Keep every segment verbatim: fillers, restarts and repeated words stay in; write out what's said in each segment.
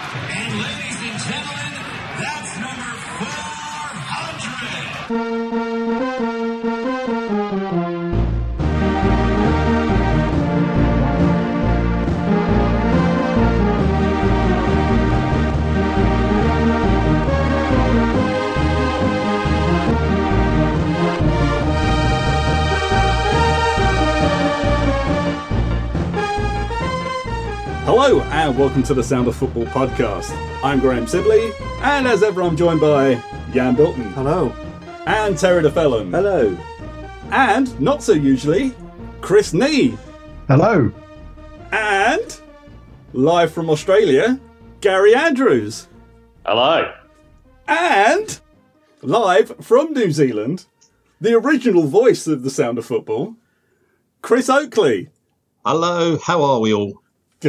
And ladies and gentlemen, that's number four hundred. Hello and welcome to the Sound of Football podcast. I'm Graham Sibley, and as ever I'm joined by Jan Bilton. Hello. And Terry DeFellon. Hello. And, not so usually, Chris Nee. Hello. And, live from Australia, Gary Andrews. Hello. And, live from New Zealand, the original voice of the Sound of Football, Chris Oakley. Hello, how are we all?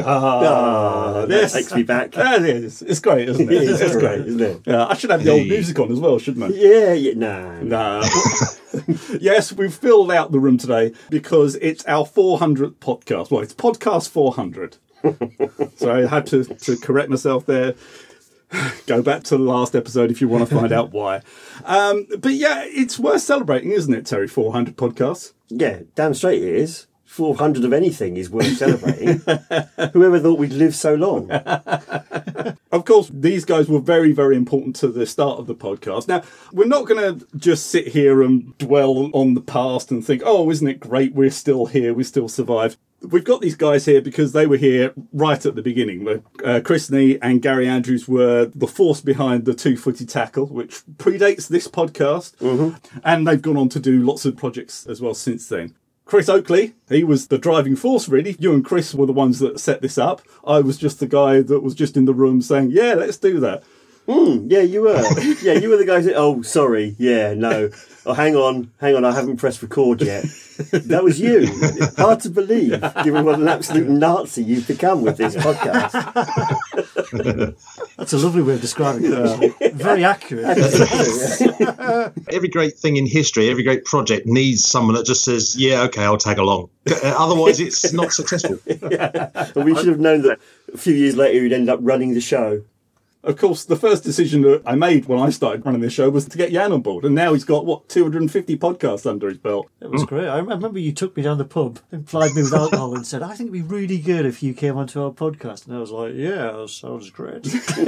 Ah, that takes me back. That is. It's great, isn't it? It is It's great, isn't it? Yeah, I should have the old music on as well, shouldn't I? Yeah, yeah, nah. Nah. Yes, we've filled out the room today because it's our four hundredth podcast. Well, it's podcast four hundred. So I had to, to correct myself there. Go back to the last episode if you want to find out why. Um, but yeah, it's worth celebrating, isn't it, Terry? four hundred podcasts. Yeah, damn straight it is. four hundred of anything is worth celebrating. Whoever thought we'd live so long? Of course, these guys were very, very important to the start of the podcast. Now, we're not going to just sit here and dwell on the past and think, oh, isn't it great? We're still here. We still survived. We've got these guys here because they were here right at the beginning. Uh, Chris Nee and Gary Andrews were the force behind the Two Footy Tackle, which predates this podcast. Mm-hmm. And they've gone on to do lots of projects as well since then. Chris Oakley, he was the driving force, really. You and Chris were the ones that set this up. I was just the guy that was just in the room saying, yeah, let's do that. Mm, yeah, you were. Yeah, you were the guys that, oh, sorry, yeah, no. Oh, hang on, hang on, I haven't pressed record yet. That was you. Hard to believe, given what an absolute Nazi you've become with this podcast. That's a lovely way of describing it. Uh, very accurate. Every great thing in history, every great project needs someone that just says, yeah, okay, I'll tag along. Otherwise, it's not successful. Yeah. But we should have known that a few years later you'd end up running the show. Of course, the first decision that I made when I started running this show was to get Jan on board. And now he's got, what, two hundred fifty podcasts under his belt. It was great. I remember you took me down the pub and plied me with alcohol and said, I think it'd be really good if you came onto our podcast. And I was like, yeah, that sounds great.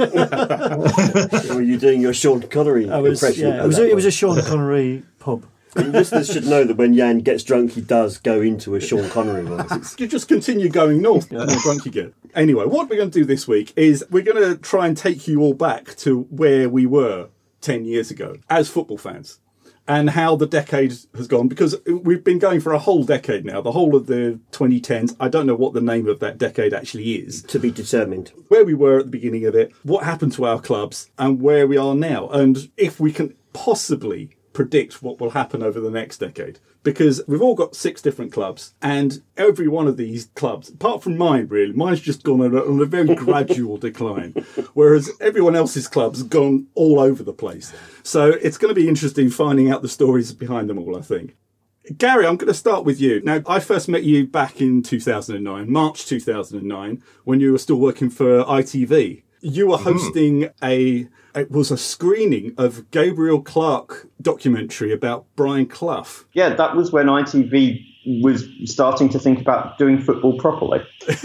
Were you doing your Sean Connery I was, impression? Yeah, it was, a, it was a Sean Connery pub. And listeners should know that when Jan gets drunk, he does go into a Sean Connery voice. You just continue going north, the more drunk you get. Anyway, what we're going to do this week is we're going to try and take you all back to where we were ten years ago as football fans and how the decade has gone, because we've been going for a whole decade now, the whole of the twenty tens. I don't know what the name of that decade actually is. To be determined. Where we were at the beginning of it, what happened to our clubs, and where we are now, and if we can possibly predict what will happen over the next decade, because we've all got six different clubs, and every one of these clubs, apart from mine, really, mine's just gone on a, on a very gradual decline, whereas everyone else's clubs gone all over the place. So it's going to be interesting finding out the stories behind them all, I think. Gary, I'm going to start with you. Now, I first met you back in two thousand nine, March two thousand nine, when you were still working for I T V. You were hosting mm. a, it was a screening of Gabriel Clark documentary about Brian Clough. Yeah, that was when I T V was starting to think about doing football properly.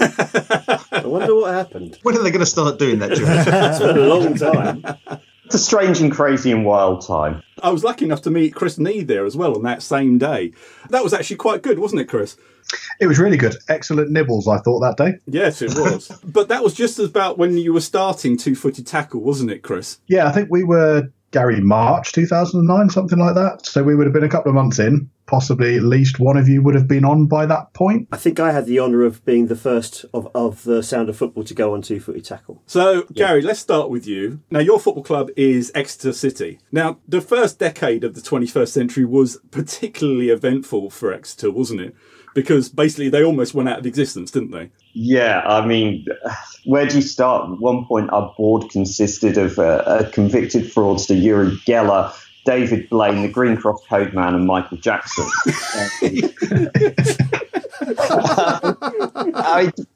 I wonder what happened. When are they going to start doing that, George? It's been a long time. It's a strange and crazy and wild time. I was lucky enough to meet Chris Nee there as well on that same day. That was actually quite good, wasn't it, Chris? It was really good. Excellent nibbles, I thought, that day. Yes, it was. But that was just about when you were starting Two Footy Tackle, wasn't it, Chris? Yeah, I think we were, Gary, March two thousand nine, something like that. So we would have been a couple of months in. Possibly at least one of you would have been on by that point. I think I had the honour of being the first of, of the Sound of Football to go on Two Footy Tackle. So, yeah. Gary, let's start with you. Now, your football club is Exeter City. Now, the first decade of the twenty-first century was particularly eventful for Exeter, wasn't it? Because basically they almost went out of existence, didn't they? Yeah, I mean, where do you start? At one point, our board consisted of uh, a convicted fraudster, Uri Geller, David Blaine, the Green Cross Code Man, and Michael Jackson. I,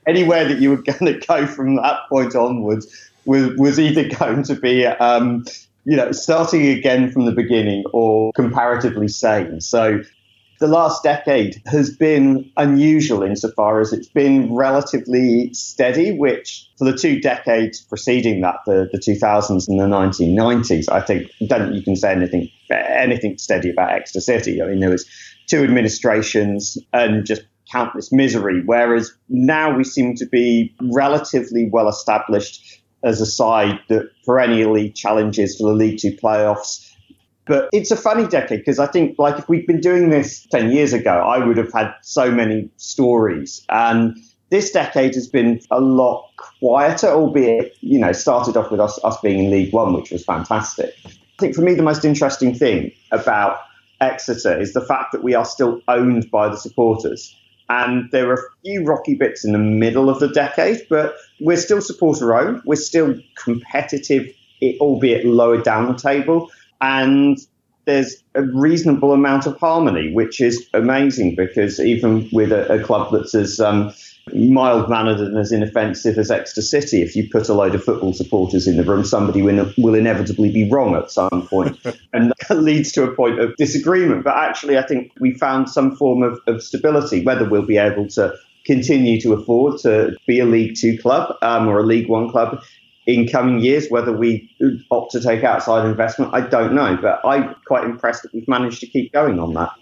anywhere that you were going to go from that point onwards was, was either going to be, um, you know, starting again from the beginning or comparatively sane. So the last decade has been unusual insofar as it's been relatively steady, which for the two decades preceding that, the, the two thousands and the nineteen nineties, I think don't think you can say anything anything steady about Exeter City. I mean, there was two administrations and just countless misery, whereas now we seem to be relatively well established as a side that perennially challenges for the League Two playoffs. But it's a funny decade because I think, like, if we'd been doing this ten years ago, I would have had so many stories. And this decade has been a lot quieter, albeit, you know, started off with us, us being in League One, which was fantastic. I think for me, the most interesting thing about Exeter is the fact that we are still owned by the supporters. And there are a few rocky bits in the middle of the decade, but we're still supporter-owned. We're still competitive, albeit lower down the table. And there's a reasonable amount of harmony, which is amazing because even with a, a club that's as um, mild-mannered and as inoffensive as Exeter City, if you put a load of football supporters in the room, somebody will, will inevitably be wrong at some point. And that leads to a point of disagreement. But actually, I think we found some form of, of stability, whether we'll be able to continue to afford to be a League Two club um, or a League One club in coming years, whether we opt to take outside investment, I don't know. But I'm quite impressed that we've managed to keep going on that.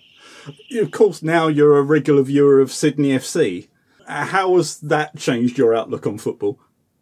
Of course, now you're a regular viewer of Sydney F C. How has that changed your outlook on football?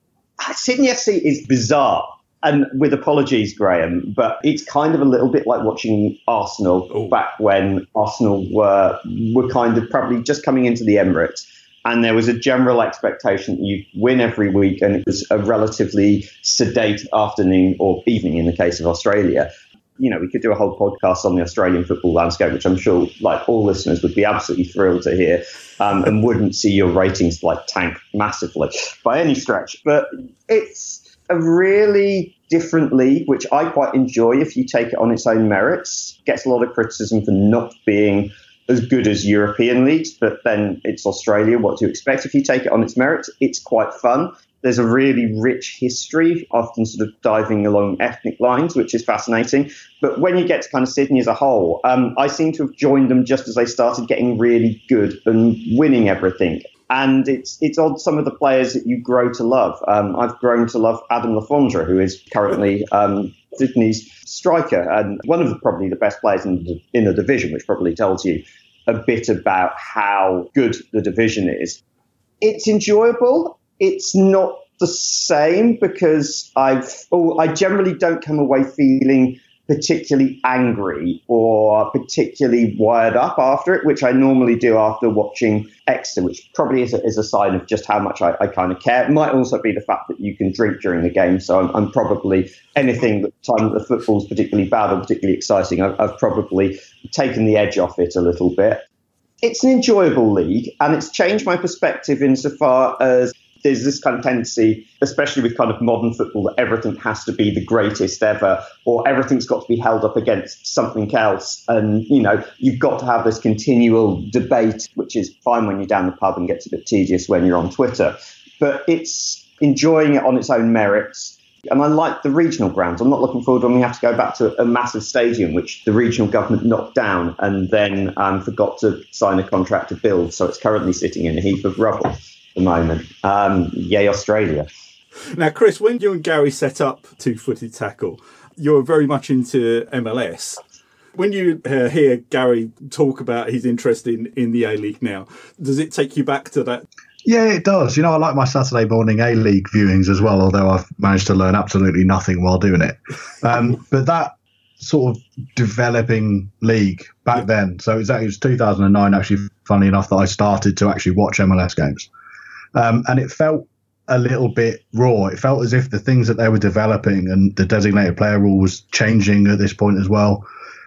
Sydney F C is bizarre. And with apologies, Graham, but it's kind of a little bit like watching Arsenal Ooh. back when Arsenal were were kind of probably just coming into the Emirates. And there was a general expectation that you'd win every week, and it was a relatively sedate afternoon or evening in the case of Australia. You know, we could do a whole podcast on the Australian football landscape, which I'm sure like all listeners would be absolutely thrilled to hear, um, and wouldn't see your ratings like tank massively by any stretch. But it's a really different league, which I quite enjoy if you take it on its own merits. Gets a lot of criticism for not being as good as European leagues, but then it's Australia. What do you expect? If you take it on its merits, it's quite fun. There's a really rich history, often sort of diving along ethnic lines, which is fascinating. But when you get to kind of Sydney as a whole, um, I seem to have joined them just as they started getting really good and winning everything. And it's it's odd, some of the players that you grow to love. Um, I've grown to love Adam Lafondra, who is currently um, Sydney's striker and one of the, probably the best players in the, in the division, which probably tells you a bit about how good the division is. It's enjoyable. It's not the same because I've oh, I generally don't come away feeling particularly angry or particularly wired up after it, which I normally do after watching Exeter, which probably is a, is a sign of just how much I, I kind of care. It might also be the fact that you can drink during the game, so I'm, I'm probably anything that time that the football's particularly bad or particularly exciting, I've, I've probably taken the edge off it a little bit. It's an enjoyable league, and it's changed my perspective insofar as there's this kind of tendency, especially with kind of modern football, that everything has to be the greatest ever, or everything's got to be held up against something else. And, you know, you've got to have this continual debate, which is fine when you're down the pub and gets a bit tedious when you're on Twitter. But it's enjoying it on its own merits. And I like the regional grounds. I'm not looking forward when we have to go back to a massive stadium, which the regional government knocked down and then um, forgot to sign a contract to build. So it's currently sitting in a heap of rubble. The moment. Um, yay, Australia. Now, Chris, when you and Gary set up Two Footed Tackle, you were very much into M L S. When you uh, hear Gary talk about his interest in, in the A-League now, does it take you back to that? Yeah, it does. You know, I like my Saturday morning A-League viewings as well, although I've managed to learn absolutely nothing while doing it. Um, but that sort of developing league back then, so it was, it was two thousand nine, actually, funny enough, that I started to actually watch M L S games. Um, and it felt a little bit raw. It felt as if the things that they were developing and the designated player rule was changing at this point as well.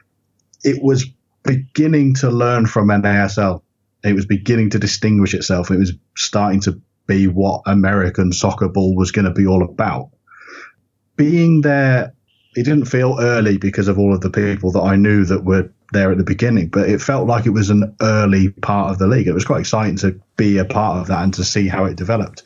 It was beginning to learn from N A S L. It was beginning to distinguish itself. It was starting to be what American soccer ball was going to be all about. Being there, it didn't feel early because of all of the people that I knew that were there at the beginning, but it felt like it was an early part of the league. It was quite exciting to be a part of that and to see how it developed.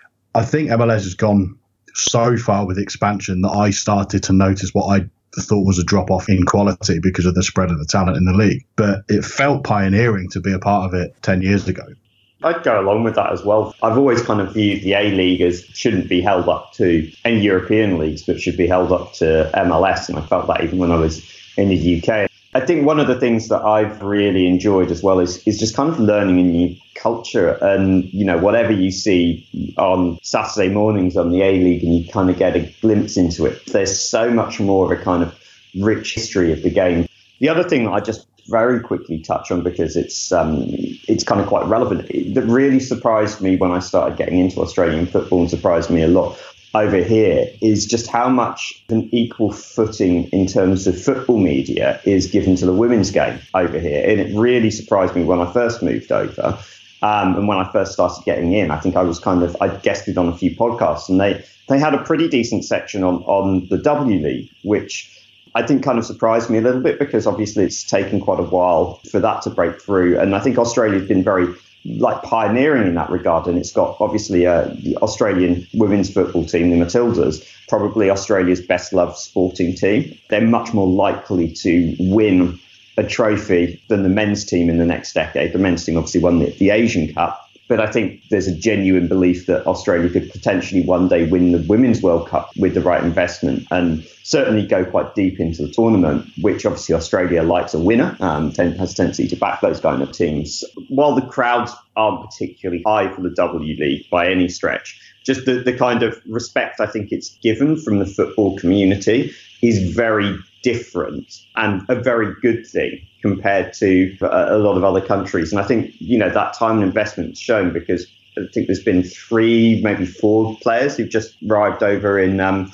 I think M L S has gone so far with expansion that I started to notice what I thought was a drop off in quality because of the spread of the talent in the league. But it felt pioneering to be a part of it ten years ago. I'd go along with that as well. I've always kind of viewed the A-League as shouldn't be held up to any European leagues, but should be held up to M L S. And I felt that even when I was in the U K. I think one of the things that I've really enjoyed as well is, is just kind of learning a new culture. And, you know, whatever you see on Saturday mornings on the A-League and you kind of get a glimpse into it, there's so much more of a kind of rich history of the game. The other thing that I just very quickly touch on because it's um, it's kind of quite relevant, that really surprised me when I started getting into Australian football and surprised me a lot over here is just how much an equal footing in terms of football media is given to the women's game over here. And it really surprised me when I first moved over. Um, and when I first started getting in, I think I was kind of, I guested on a few podcasts and they, they had a pretty decent section on, on the W League, which I think kind of surprised me a little bit because obviously it's taken quite a while for that to break through. And I think Australia's been very like pioneering in that regard. And it's got obviously uh, the Australian women's football team, the Matildas, probably Australia's best loved sporting team. They're much more likely to win a trophy than the men's team in the next decade. The men's team obviously won the, the Asian Cup. But I think there's a genuine belief that Australia could potentially one day win the Women's World Cup with the right investment and certainly go quite deep into the tournament, which obviously Australia likes a winner, um, has a tendency to back those kind of teams. While the crowds aren't particularly high for the W League by any stretch, just the, the kind of respect I think it's given from the football community is very different and a very good thing compared to a, a lot of other countries. And I think, you know, that time and investment is shown because I think there's been three, maybe four players who've just arrived over in um,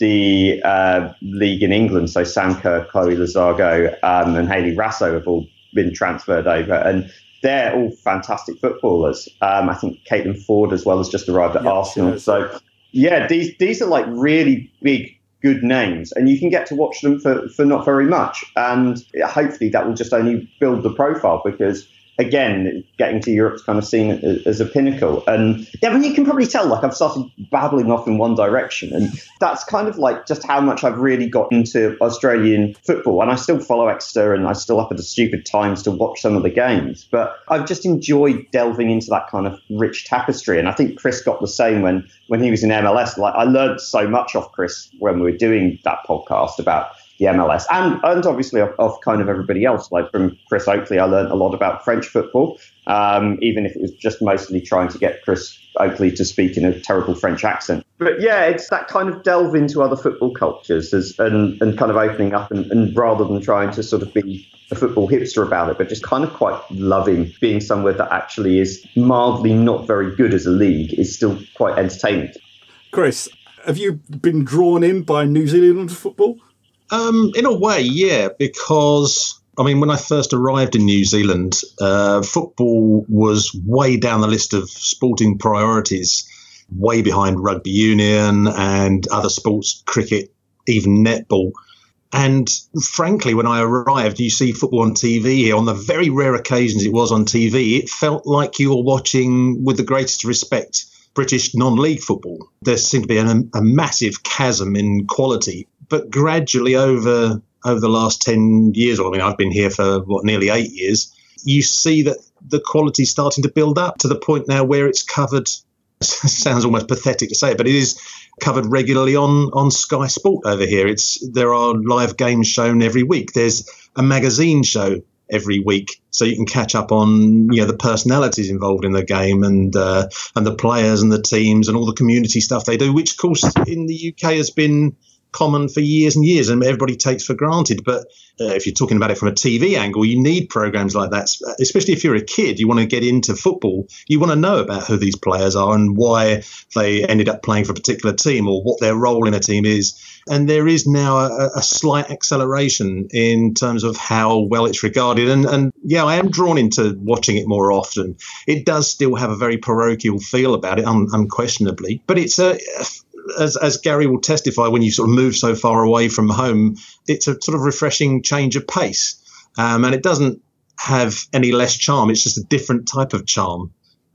the uh, league in England. So Sam Kerr, Chloe Lozargo um, and Hayley Rasso have all been transferred over. And they're all fantastic footballers. Um, I think Caitlin Ford as well has just arrived at yeah, Arsenal. sure. So, yeah, these these are like really big, good names, and you can get to watch them for, for not very much. And hopefully that will just only build the profile because, again, getting to Europe's kind of seen as a pinnacle. And yeah, I mean, you can probably tell, like, I've started babbling off in one direction. And that's kind of like just how much I've really got into Australian football. And I still follow Exeter and I still up at the stupid times to watch some of the games. But I've just enjoyed delving into that kind of rich tapestry. And I think Chris got the same when, when he was in M L S. Like, I learned so much off Chris when we were doing that podcast about the M L S and, and obviously of, of kind of everybody else. Like from Chris Oakley, I learned a lot about French football, um, even if it was just mostly trying to get Chris Oakley to speak in a terrible French accent. But yeah, it's that kind of delve into other football cultures as, and, and kind of opening up and, and rather than trying to sort of be a football hipster about it, but just kind of quite loving being somewhere that actually is mildly not very good as a league is still quite entertaining. Chris, have you been drawn in by New Zealand football? Um, in a way, yeah, because, I mean, when I first arrived in New Zealand, uh, football was way down the list of sporting priorities, way behind rugby union and other sports, cricket, even netball. And frankly, when I arrived, you see football on T V here. On the very rare occasions it was on T V, it felt like you were watching, with the greatest respect, British non-league football. There seemed to be a, a massive chasm in quality. But gradually over over the last ten years, or I mean, I've been here for, what, nearly eight years, you see that the quality's starting to build up to the point now where it's covered, sounds almost pathetic to say it, but it is covered regularly on, on Sky Sport over here. It's There are live games shown every week. There's a magazine show every week, so you can catch up on, you know, the personalities involved in the game and uh, and the players and the teams and all the community stuff they do, which, of course, in the U K has been common for years and years and everybody takes for granted. But uh, if you're talking about it from a T V angle, you need programs like that, especially if you're a kid, you want to get into football, you want to know about who these players are and why they ended up playing for a particular team or what their role in a team is. And there is now a, a slight acceleration in terms of how well it's regarded. And, and yeah, I am drawn into watching it more often. It does still have a very parochial feel about it, un- unquestionably, but it's a As, as Gary will testify, when you sort of move so far away from home, it's a sort of refreshing change of pace. Um, and it doesn't have any less charm. It's just a different type of charm.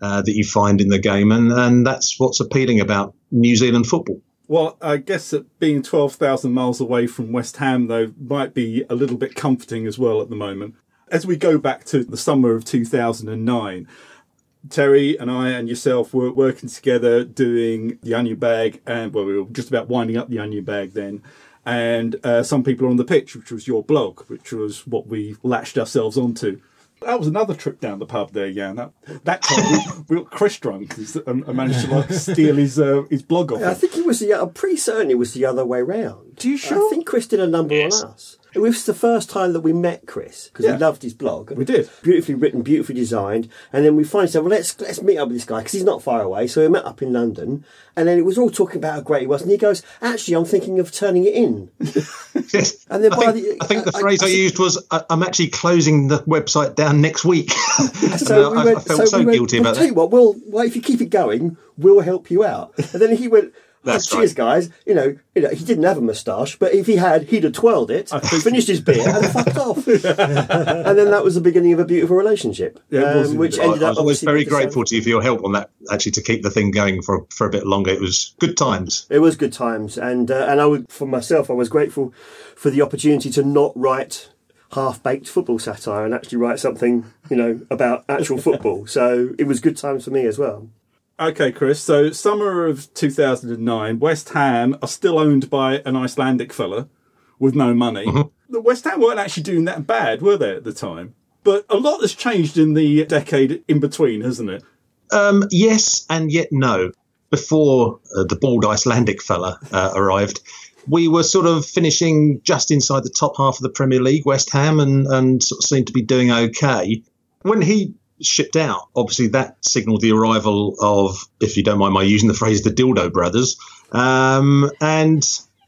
uh, that you find in the game, and, and that's what's appealing about New Zealand football. Well, I guess that being twelve thousand miles away from West Ham, though, might be a little bit comforting as well at the moment. As we go back to the summer of two thousand nine, Terry and I and yourself were working together doing the Onion Bag, and well, we were just about winding up the Onion Bag then. And uh, Some People on the Pitch, which was your blog, which was what we latched ourselves onto. That was another trip down the pub there, Jan. That, that time we, we got Chris drunk and managed to like steal his uh, his blog off. I think it was the. I'm pretty certain it was the other way round. Do you sure? I think Chris did a number yes. on us. It was the first time that we met Chris because yeah. we loved his blog. We did. Beautifully written, beautifully designed. And then we finally said, well, let's let's meet up with this guy because he's not far away. So we met up in London. And then it was all talking about how great he was. And he goes, actually, I'm thinking of turning it in. Yes. And then I, by think, the, I think the I, phrase I, I, I used was, I'm actually closing the website down next week. So we I, went, I felt so, so we went, guilty well, about tell that. you what, well, well, if you keep it going, we'll help you out. And then he went, That's oh, cheers, right. guys. You know, you know, he didn't have a moustache, but if he had, he'd have twirled it, finished his beer, and fucked off. And then that was the beginning of a beautiful relationship, Yeah, it was um, which indeed. ended I, I up. was obviously very with the grateful South- to you for your help on that, actually, to keep the thing going for for a bit longer. It was good times. It was good times, and uh, and I would, for myself, I was grateful for the opportunity to not write half-baked football satire and actually write something, you know, about actual football. So it was good times for me as well. Okay, Chris. So, summer of two thousand nine, West Ham are still owned by an Icelandic fella with no money. Mm-hmm. The West Ham weren't actually doing that bad, were they, at the time? But a lot has changed in the decade in between, hasn't it? Um, yes, and yet no. Before uh, the bald Icelandic fella uh, arrived, we were sort of finishing just inside the top half of the Premier League, West Ham, and, and sort of seemed to be doing okay. When he shipped out, obviously that signalled the arrival of, if you don't mind my using the phrase, the Dildo Brothers. Um, and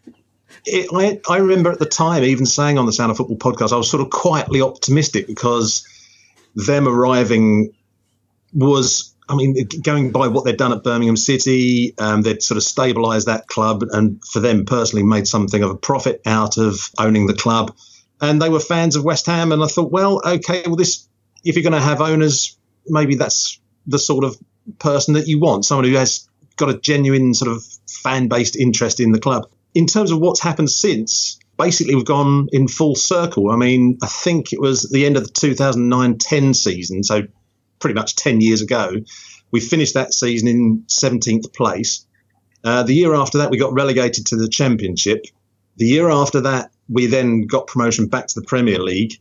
it, I, I remember at the time even saying on the Sound of Football podcast, I was sort of quietly optimistic because them arriving was, I mean, going by what they'd done at Birmingham City, um, they'd sort of stabilised that club and for them personally made something of a profit out of owning the club. And they were fans of West Ham. And I thought, well, OK, well, this, if you're going to have owners, maybe that's the sort of person that you want, someone who has got a genuine sort of fan-based interest in the club. In terms of what's happened since, basically we've gone in full circle. I mean, I think it was the end of the two thousand nine ten season, so pretty much ten years ago. We finished that season in seventeenth place. Uh, the year after that, we got relegated to the Championship. The year after that, we then got promotion back to the Premier League.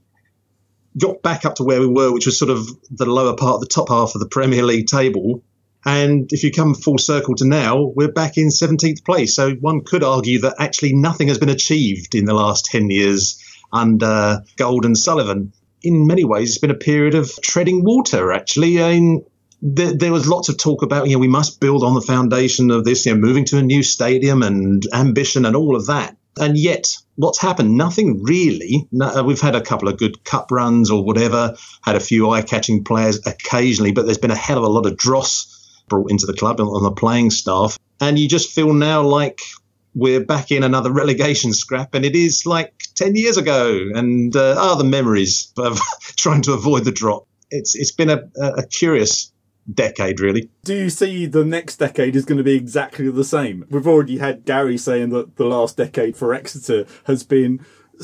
Got back up to where we were, which was sort of the lower part, the top half of the Premier League table. And if you come full circle to now, we're back in seventeenth place. So one could argue that actually nothing has been achieved in the last ten years under Gold and Sullivan. In many ways, it's been a period of treading water, actually. I mean, there, there was lots of talk about, you know, we must build on the foundation of this, you know, moving to a new stadium and ambition and all of that. And yet, what's happened? Nothing really. No, we've had a couple of good cup runs or whatever, had a few eye-catching players occasionally, but there's been a hell of a lot of dross brought into the club on the playing staff. And you just feel now like we're back in another relegation scrap, and it is like ten years ago. And uh, ah, the memories of trying to avoid the drop. It's It's been a, a curious decade, really. Do you see the next decade is going to be exactly the same? We've already had Gary saying that the last decade for Exeter has been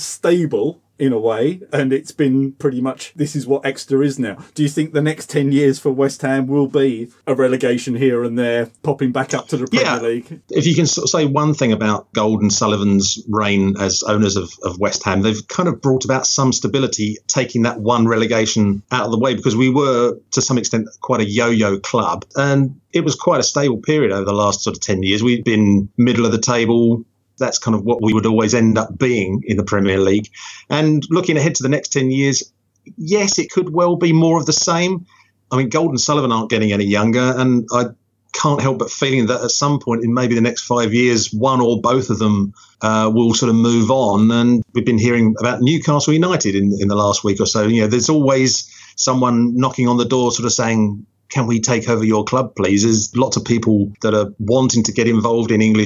stable in a way, and it's been pretty much, this is what Exeter is now. Do you think the next ten years for West Ham will be a relegation here and there, popping back up to the Premier yeah. League? If you can sort of say one thing about Gold and Sullivan's reign as owners of, of West Ham, they've kind of brought about some stability, taking that one relegation out of the way, because we were, to some extent, quite a yo-yo club. And it was quite a stable period over the last sort of ten years. We've been middle of the table. That's kind of what we would always end up being in the Premier League. And looking ahead to the next ten years, yes, it could well be more of the same. I mean, Gold and Sullivan aren't getting any younger, and I can't help but feeling that at some point in maybe the next five years, one or both of them uh, will sort of move on. And we've been hearing about Newcastle United in, in the last week or so. You know, there's always someone knocking on the door sort of saying, can we take over your club, please? There's lots of people that are wanting to get involved in English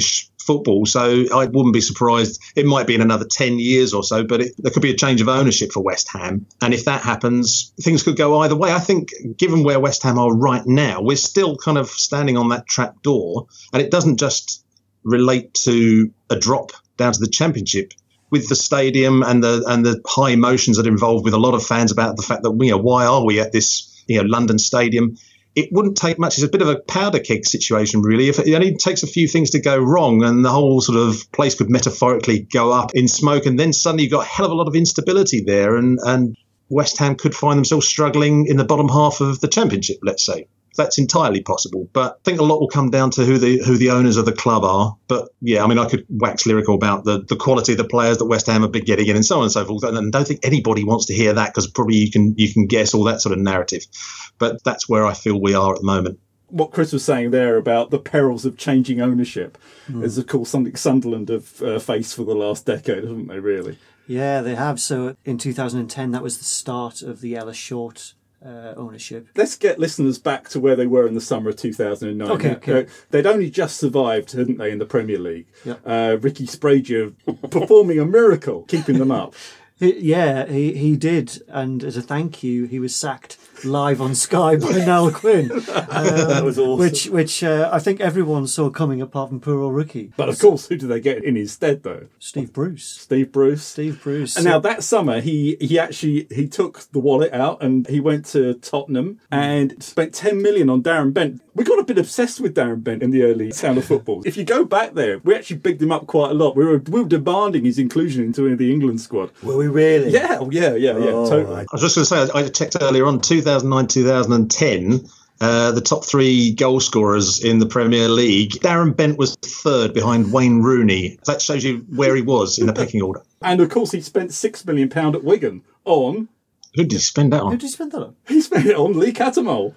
football. So I wouldn't be surprised. It might be in another ten years or so, but it, there could be a change of ownership for West Ham. And if that happens, things could go either way. I think given where West Ham are right now, we're still kind of standing on that trap door. And it doesn't just relate to a drop down to the Championship. With the stadium and the and the high emotions that are involved with a lot of fans about the fact that, you know, why are we at this, you know, London Stadium? It wouldn't take much. It's a bit of a powder keg situation, really. If it only takes a few things to go wrong and the whole sort of place could metaphorically go up in smoke, and then suddenly you've got a hell of a lot of instability there, and, and West Ham could find themselves struggling in the bottom half of the Championship, let's say. That's entirely possible. But I think a lot will come down to who the who the owners of the club are. But yeah, I mean, I could wax lyrical about the, the quality of the players that West Ham have been getting in and so on and so forth. And I don't think anybody wants to hear that, because probably you can you can guess all that sort of narrative. But that's where I feel we are at the moment. What Chris was saying there about the perils of changing ownership mm. is, of course, something Sunderland have uh, faced for the last decade, haven't they, really? Yeah, they have. So in two thousand ten, that was the start of the Ellis Short Uh, ownership. Let's get listeners back to where they were in the summer of two thousand nine. Okay, okay. Uh, they'd only just survived, hadn't they, in the Premier League? Yep. Uh, Ricky Sprague performing a miracle, keeping them up. He, yeah, he, he did. And as a thank you, he was sacked live on Sky by Niall Quinn. Um, that was awesome. Which, which uh, I think everyone saw coming, apart from poor old Ricky. But of course, who do they get in his stead, though? Steve Bruce. Steve Bruce. Steve Bruce. And now that summer, he, he actually he took the wallet out and he went to Tottenham and spent ten million on Darren Bent. We got a bit obsessed with Darren Bent in the early Sound of Football. If you go back there, we actually bigged him up quite a lot. We were we were demanding his inclusion into the England squad. Were we really? Yeah, yeah, yeah, yeah, Oh, totally. I was just going to say, I checked earlier on, two thousand nine, two thousand ten, uh, the top three goal scorers in the Premier League. Darren Bent was third behind Wayne Rooney. That shows you where he was in the pecking order. And of course, he spent six million pounds at Wigan on. Who did he spend that Who on? did you spend that on? He spent it on Lee Cattermole.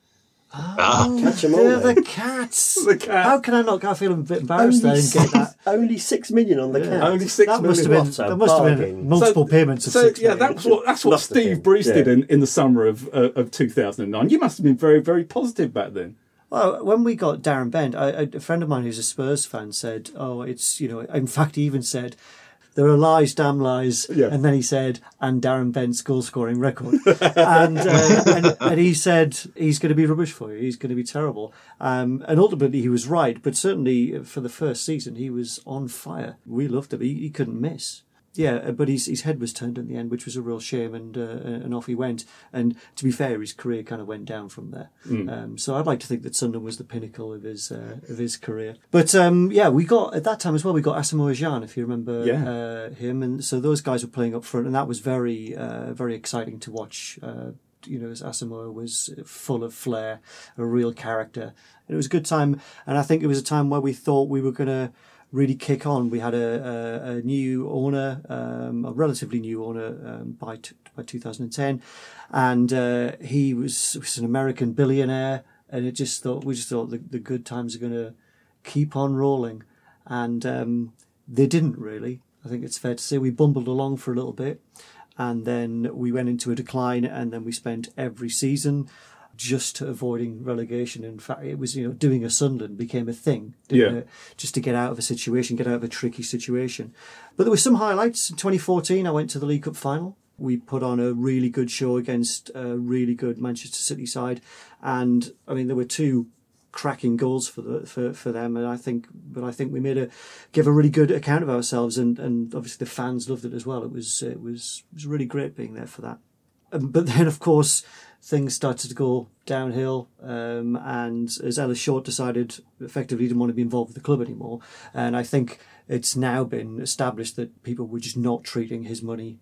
Ah. Catch 'em all, They're mate. the cats. The cat. How can I not? I feel a bit embarrassed there Only and get six, that. only six million on the cat. Only six That million. must have been. What a That must have been bargain. multiple payments of So six yeah, million. that's what that's what Must have Steve been, Bruce yeah. did in, in the summer of uh, of two thousand nine. You must have been very very positive back then. Well, when we got Darren Bent, I, a friend of mine who's a Spurs fan said, "Oh, it's you know." In fact, he even said, "There are lies, damn lies." Yeah. And then he said, "And Darren Bent's goal scoring record," and, uh, and and he said he's going to be rubbish for you. He's going to be terrible. Um, and ultimately, he was right. But certainly for the first season, he was on fire. We loved him. He, he couldn't miss. Yeah, but his his head was turned in the end, which was a real shame, and uh, and off he went. And to be fair, his career kind of went down from there. Mm. Um, so I'd like to think that Sunderland was the pinnacle of his uh, of his career. But um, yeah, we got at that time as well. We got Asamoah Gyan, if you remember Yeah. uh, him, and so those guys were playing up front, and that was very uh, very exciting to watch. Uh, you know, as Asamoah was full of flair, a real character. And it was a good time, and I think it was a time where we thought we were going to really kick on. We had a, a, a new owner, um, a relatively new owner um, by t- by two thousand ten, and uh, he was, was an American billionaire. And it just thought we just thought the, the good times are going to keep on rolling, and um, they didn't really. I think it's fair to say we bumbled along for a little bit, and then we went into a decline, and then we spent every season just avoiding relegation. In fact, it was, you know, doing a Sunderland became a thing, didn't Yeah. it? Just to get out of a situation, get out of a tricky situation. But there were some highlights. In twenty fourteen, I went to the League Cup final. We put on a really good show against a really good Manchester City side. And, I mean, there were two cracking goals for the for, for them, and I think but I think we made a gave a really good account of ourselves, and, and obviously the fans loved it as well. It was it was it was really great being there for that. Um, but then, of course, things started to go downhill, um, and as Ellis Short decided, effectively didn't want to be involved with the club anymore. And I think it's now been established that people were just not treating his money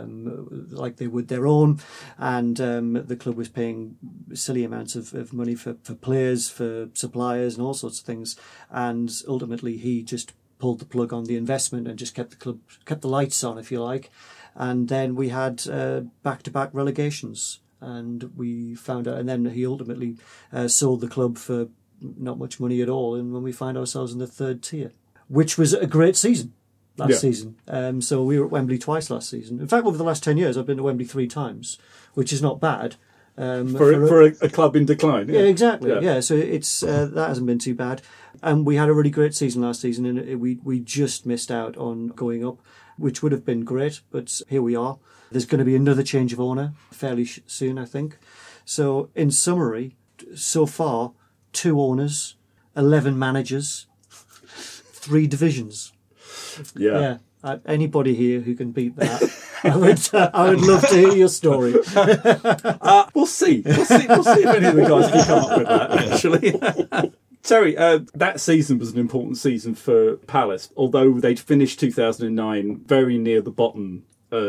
um, like they would their own, and um, the club was paying silly amounts of, of money for, for players, for suppliers, and all sorts of things. And ultimately, he just pulled the plug on the investment and just kept the club, kept the lights on, if you like. And then we had uh, back-to-back relegations, and we found out, and then he ultimately uh, sold the club for not much money at all, and when we find ourselves in the third tier, which was a great season last Yeah. season. Um, so we were at Wembley twice last season. In fact, over the last ten years, I've been to Wembley three times, which is not bad. Um, for, for, for a, a club in decline. yeah, Yeah, exactly. Yeah. Yeah, so it's uh, that hasn't been too bad, and we had a really great season last season, and it, we we just missed out on going up, which would have been great. But here we are. There's going to be another change of owner fairly sh- soon, I think. So, in summary, so far, two owners, eleven managers, three divisions. Yeah. Yeah. Uh, anybody here who can beat that, I would. Uh, I would love to hear your story. Uh, we'll see. We'll see. We'll see if any of the guys can come up with that. Actually, Terry, uh, that season was an important season for Palace. Although they'd finished two thousand nine very near the bottom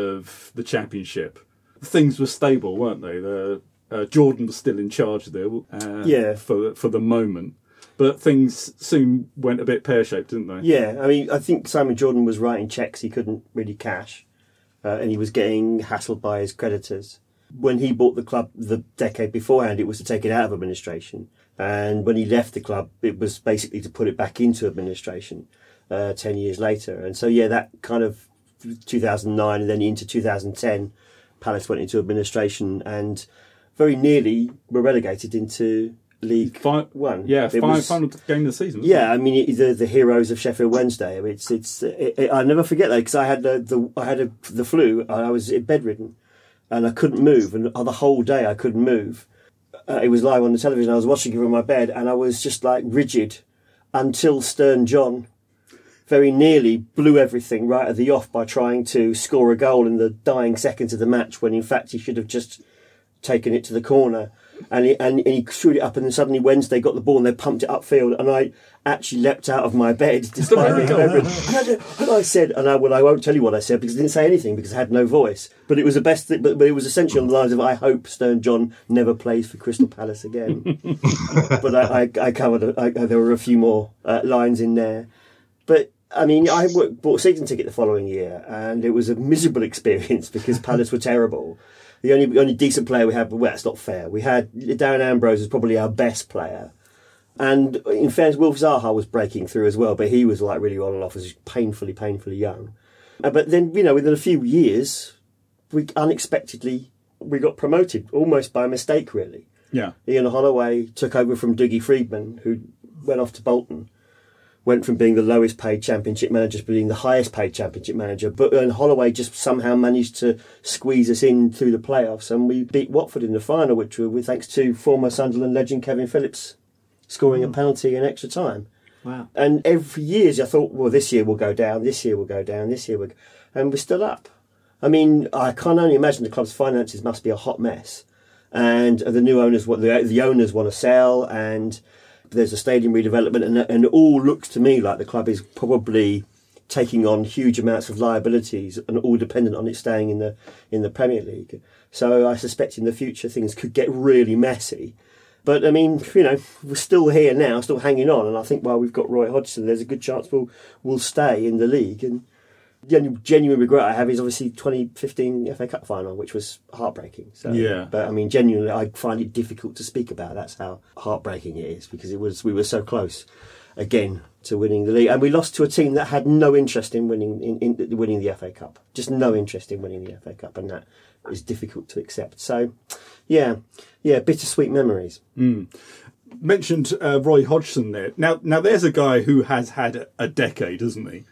of the Championship, things were stable, weren't they? The, uh, Jordan was still in charge there. Uh, Yeah. For for the moment. But things soon went a bit pear-shaped, didn't they? Yeah, I mean, I think Simon Jordan was writing cheques he couldn't really cash, uh, and he was getting hassled by his creditors. When he bought the club the decade beforehand, it was to take it out of administration. And when he left the club, it was basically to put it back into administration uh, ten years later. And so, yeah, that kind of two thousand nine and then into two thousand ten, Palace went into administration and very nearly were relegated into League Fi- One. Yeah, It final, was- final game of the season. wasn't Yeah, I mean it, the the heroes of Sheffield Wednesday. I mean, it's it's it, it, I never forget that because I had the, the I had a, the flu. I was bedridden, and I couldn't move, and the whole day I couldn't move. Uh, it was live on the television. I was watching it from my bed, and I was just like rigid until Stern John very nearly blew everything right at the off by trying to score a goal in the dying seconds of the match when in fact he should have just taken it to the corner. And he, and, and he screwed it up, and then suddenly Wednesday got the ball and they pumped it upfield, and I actually leapt out of my bed despite being bedridden. And I said, and I, well, I won't tell you what I said because I didn't say anything because I had no voice. But it was the best thing, but, but it was essentially on the lines of, I hope Stern John never plays for Crystal Palace again. But I, I, I covered, I, there were a few more uh, lines in there. But I mean, I worked, bought a season ticket the following year, and it was a miserable experience because Palace were terrible. The only only decent player we had, well, that's not fair. We had Darren Ambrose was probably our best player, and in fairness, Wilf Zaha was breaking through as well, but he was like really on and off, as painfully, painfully young. Uh, but then, you know, within a few years, we unexpectedly we got promoted almost by mistake, really. Yeah. Ian Holloway took over from Dougie Friedman, who went off to Bolton. Went from being the lowest paid championship manager to being the highest paid championship manager. But and Holloway just somehow managed to squeeze us in through the playoffs, and we beat Watford in the final, which were thanks to former Sunderland legend Kevin Phillips scoring a penalty in extra time. Wow. And every year I thought, well, this year we'll go down, this year we'll go down, this year we'll go... And we're still up. I mean, I can only imagine the club's finances must be a hot mess. And the new owners, what the, the owners want to sell, and there's a stadium redevelopment, and, and it all looks to me like the club is probably taking on huge amounts of liabilities, and all dependent on it staying in the in the Premier League. So I suspect in the future things could get really messy. But I mean, you know, we're still here now, still hanging on, and I think while we've got Roy Hodgson, there's a good chance we'll we'll stay in the league. And the only genuine regret I have is obviously twenty fifteen F A Cup final, which was heartbreaking. So, Yeah. But I mean, genuinely, I find it difficult to speak about. That's how heartbreaking it is, because it was we were so close again to winning the league, and we lost to a team that had no interest in winning in, in winning the F A Cup, just no interest in winning the F A Cup, and that is difficult to accept. So, yeah, yeah, bittersweet memories. Mm. Mentioned uh, Roy Hodgson there. Now, now there's a guy who has had a, a decade, hasn't he?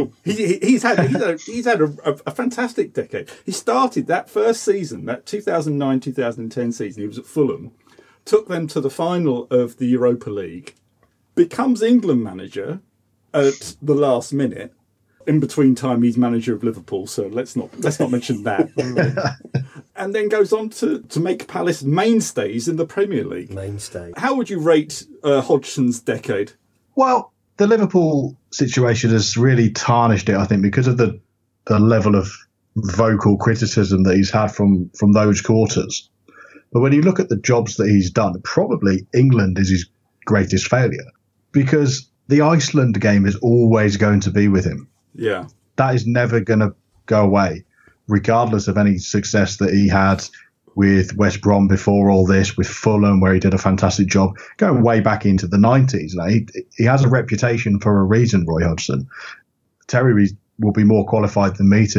he he's had he's had, a, he's had a, a, a fantastic decade. He started that first season, that two thousand nine two thousand ten season. He was at Fulham, took them to the final of the Europa League, becomes England manager at the last minute. In between time, he's manager of Liverpool, so let's not let's not mention that. And then goes on to, to make Palace mainstays in the Premier League. Mainstay. How would you rate uh, Hodgson's decade? Well, the Liverpool situation has really tarnished it, I think, because of the the level of vocal criticism that he's had from, from those quarters. But when you look at the jobs that he's done, probably England is his greatest failure, because the Iceland game is always going to be with him. Yeah. That is never going to go away, regardless of any success that he had with West Brom before all this, with Fulham, where he did a fantastic job, going way back into the nineties. Now, he, he has a reputation for a reason, Roy Hodgson. Terry will be more qualified than me to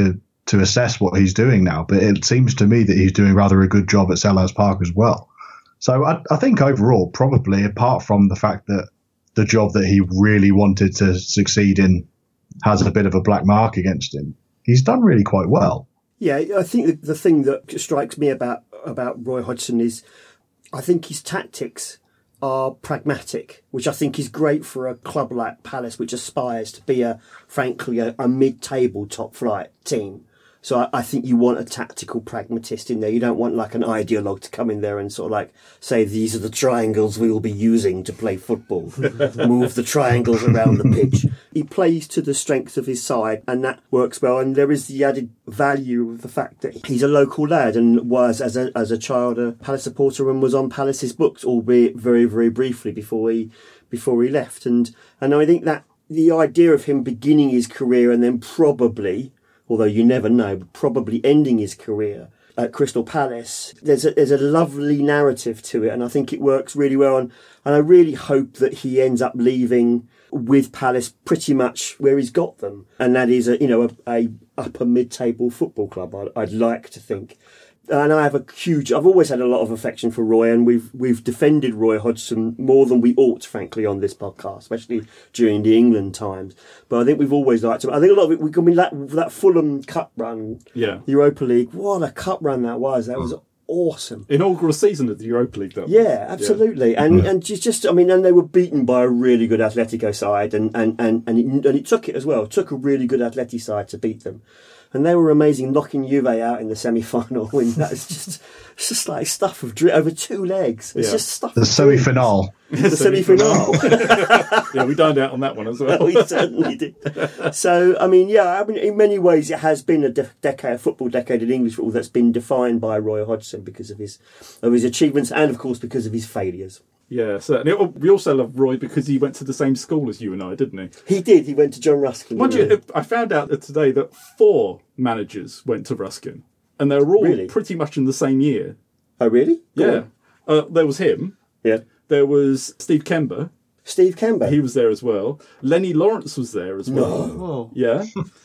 to assess what he's doing now, but it seems to me that he's doing rather a good job at Selhurst Park as well. So I, I think overall, probably apart from the fact that the job that he really wanted to succeed in has a bit of a black mark against him, he's done really quite well. Yeah, I think the, the thing that strikes me about about Roy Hodgson is I think his tactics are pragmatic, which I think is great for a club like Palace, which aspires to be a, frankly, a, a mid-table top-flight team. So I, I think you want a tactical pragmatist in there. You don't want like an ideologue to come in there and sort of like say, these are the triangles we will be using to play football. Move the triangles around the pitch. He plays to the strength of his side, and that works well. And there is the added value of the fact that he's a local lad and was, as a as a child, a Palace supporter and was on Palace's books, albeit very, very briefly before he before he left. And and I think that the idea of him beginning his career and then probably, although you never know, probably ending his career at Crystal Palace, there's a, there's a lovely narrative to it, and I think it works really well. And, and I really hope that he ends up leaving with Palace pretty much where he's got them, and that is a you know a, a upper mid-table football club. I'd, I'd like to think. And I have a huge, I've always had a lot of affection for Roy, and we've we've defended Roy Hodgson more than we ought, frankly, on this podcast, especially during the England times. But I think we've always liked him. I think a lot of it, we, I mean, that, that Fulham Cup run, Yeah. Europa League, what a cup run that was. That was awesome. Inaugural season of the Europa League, though. Yeah, absolutely. Yeah. And and just, just, I mean, and they were beaten by a really good Atletico side, and, and, and, and, it, and it took it as well. It took a really good Atleti side to beat them. And they were amazing, knocking Juve out in the semi-final. And that's just, it's just like stuff of dri- over two legs. It's Yeah. just stuff. The of semi-finale. dreams. The semi-finale. Yeah, we dined out on that one as well. We certainly did. So, I mean, yeah, I mean, in many ways, it has been a de- decade, a football decade in English football that's been defined by Roy Hodgson because of his of his achievements and, of course, because of his failures. Yeah, certainly. We also love Roy because he went to the same school as you and I, didn't he? He did. He went to John Ruskin. Mind didn't you, I found out that today that four managers went to Ruskin, and they were all Really? pretty much in the same year. he? Oh, really? Go Yeah. on. Uh, there was him. Yeah. There was Steve Kember. Steve Kember. He was there as well. Lenny Lawrence was there as well. Oh, Yeah.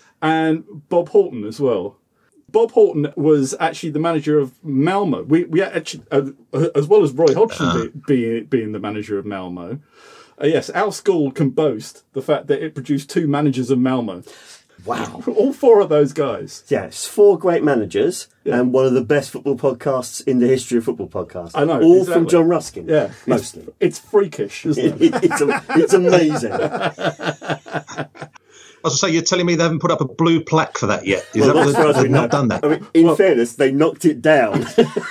And Bob Horton as well. Bob Horton was actually the manager of Malmo. We we actually, uh, as well as Roy Hodgson be, being being the manager of Malmo. Uh, yes, our school can boast the fact that it produced two managers of Malmo. Wow. All four of those guys. Yes, four great managers Yeah. and one of the best football podcasts in the history of football podcasts. I know, All exactly. from John Ruskin. Yeah, Mostly. It's, it's freakish, isn't It, it? it, it's, a, it's amazing. I was to say, you're telling me they haven't put up a blue plaque for that yet? Is Well, that as what far as they've we know. not done that? I mean, in fairness, they knocked it down.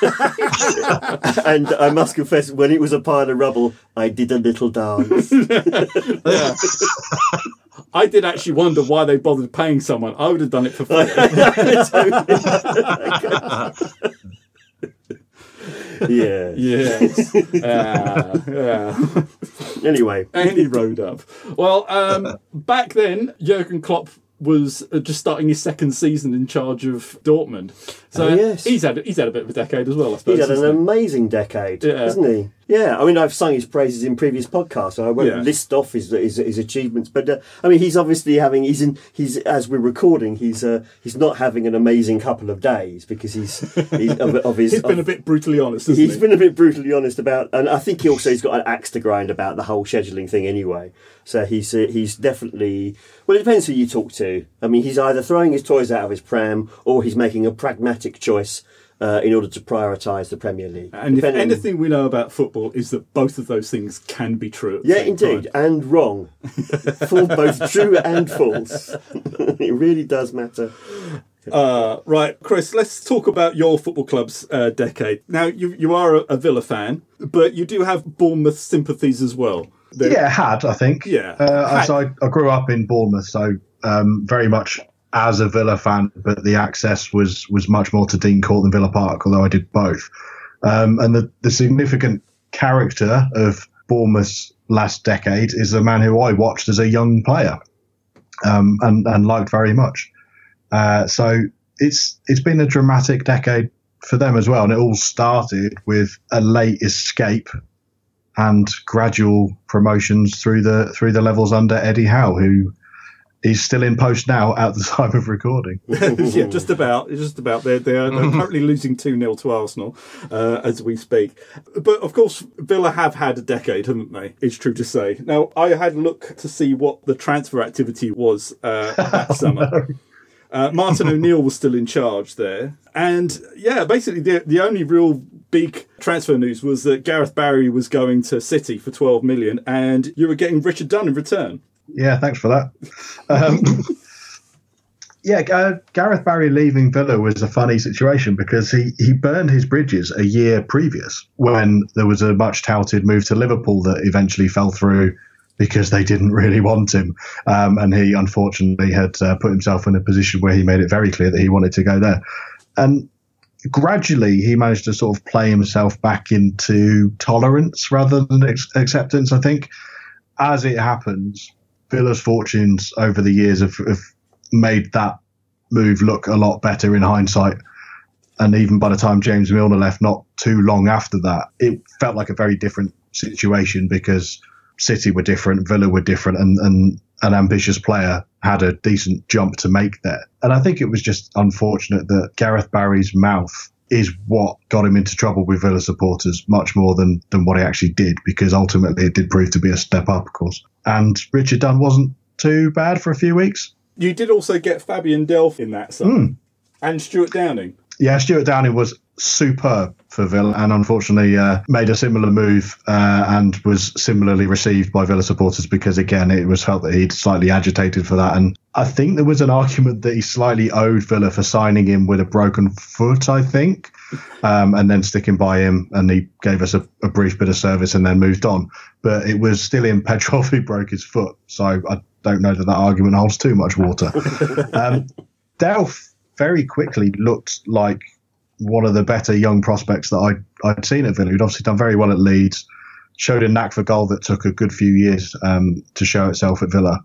And I must confess, when it was a pile of rubble, I did a little dance. Yeah. I did actually wonder why they bothered paying someone. I would have done it for free. Yeah. Yes. Uh, yeah. Anyway. And he rode up. Well, um, back then, Jurgen Klopp was uh, just starting his second season in charge of Dortmund. So Oh, yes. he's had he's had a bit of a decade as well, I suppose. He's had an hasn't he? amazing decade, Yeah. hasn't he? Yeah, I mean, I've sung his praises in previous podcasts, so I won't Yeah. list off his his, his achievements. But uh, I mean, he's obviously having he's in he's as we're recording, he's uh, he's not having an amazing couple of days because he's, he's of, of his. He's been of- a bit brutally honest, hasn't He's he? been a bit brutally honest about, and I think he also he's got an axe to grind about the whole scheduling thing anyway. So he's uh, he's definitely, well, it depends who you talk to. I mean, he's either throwing his toys out of his pram or he's making a pragmatic choice uh, in order to prioritise the Premier League. And if Depending- anything we know about football is that both of those things can be true. At the yeah, same indeed, time. and wrong, for both true and false. It really does matter. Uh, right, Chris, let's talk about your football club's uh, decade. Now, you you are a, a Villa fan, but you do have Bournemouth sympathies as well. They're- Yeah, had, I think. Yeah. Uh, Had. so I, I grew up in Bournemouth, so um, very much as a Villa fan, but the access was was much more to Dean Court than Villa Park, although I did both. Um, and the, the significant character of Bournemouth's last decade is a man who I watched as a young player um, and, and liked very much. Uh, so it's it's been a dramatic decade for them as well, and it all started with a late escape and gradual promotions through the through the levels under Eddie Howe, who he's still in post now at the time of recording. Yeah, just about. Just about. They're, they're, they're currently losing two nil to Arsenal uh, as we speak. But, of course, Villa have had a decade, haven't they? It's true to say. Now, I had a look to see what the transfer activity was uh, that summer. Uh, Martin O'Neill was still in charge there. And, yeah, basically the, the only real big transfer news was that Gareth Barry was going to City for twelve million and you were getting Richard Dunn in return. Yeah, thanks for that. Um, yeah, uh, Gareth Barry leaving Villa was a funny situation because he, he burned his bridges a year previous when there was a much touted move to Liverpool that eventually fell through because they didn't really want him. Um, and he unfortunately had uh, put himself in a position where he made it very clear that he wanted to go there. And gradually he managed to sort of play himself back into tolerance rather than ex- acceptance, I think. As it happens, Villa's fortunes over the years have, have made that move look a lot better in hindsight. And even by the time James Milner left, not too long after that, it felt like a very different situation because City were different, Villa were different, and, and an ambitious player had a decent jump to make there. And I think it was just unfortunate that Gareth Barry's mouth is what got him into trouble with Villa supporters much more than, than what he actually did, because ultimately it did prove to be a step up, of course. And Richard Dunn wasn't too bad for a few weeks. You did also get Fabian Delph in that summer. Mm. And Stuart Downing. Yeah, Stuart Downing was superb for Villa and unfortunately uh, made a similar move uh, and was similarly received by Villa supporters because, again, it was felt that he'd slightly agitated for that. And I think there was an argument that he slightly owed Villa for signing him with a broken foot, I think, um, and then sticking by him. And he gave us a, a brief bit of service and then moved on. But it was still in Petrov who broke his foot. So I don't know that that argument holds too much water. um, Delph very quickly looked like one of the better young prospects that I'd, I'd seen at Villa. He'd obviously done very well at Leeds, showed a knack for goal that took a good few years um, to show itself at Villa,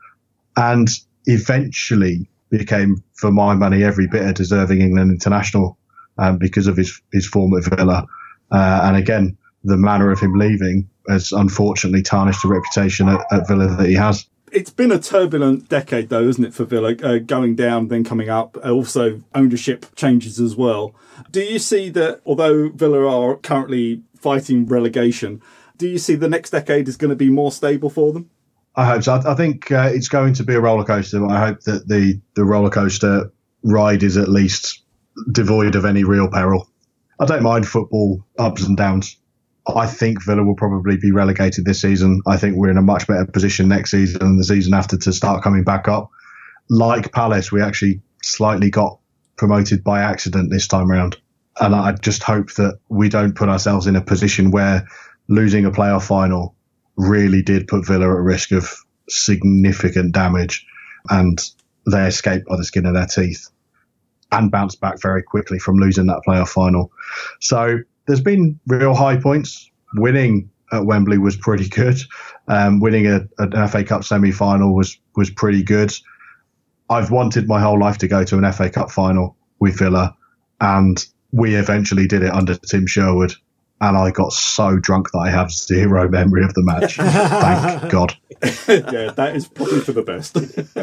and eventually became, for my money, every bit a deserving England international um, because of his, his form at Villa. Uh, and again, the manner of him leaving has unfortunately tarnished the reputation at, at Villa that he has. It's been a turbulent decade, though, isn't it, for Villa? Uh, going down, then coming up. Also, ownership changes as well. Do you see that, although Villa are currently fighting relegation, do you see the next decade is going to be more stable for them? I hope so. I, I think uh, it's going to be a roller coaster. I hope that the, the roller coaster ride is at least devoid of any real peril. I don't mind football ups and downs. I think Villa will probably be relegated this season. I think we're in a much better position next season and the season after to start coming back up. Like Palace, we actually slightly got promoted by accident this time round. And I just hope that we don't put ourselves in a position where losing a playoff final really did put Villa at risk of significant damage and they escape by the skin of their teeth and bounce back very quickly from losing that playoff final. So there's been real high points. Winning at Wembley was pretty good. Um, winning a, an F A Cup semi-final was was pretty good. I've wanted my whole life to go to an F A Cup final with Villa, and we eventually did it under Tim Sherwood. And I got so drunk that I have zero memory of the match. Thank God. Yeah, that is probably for the best.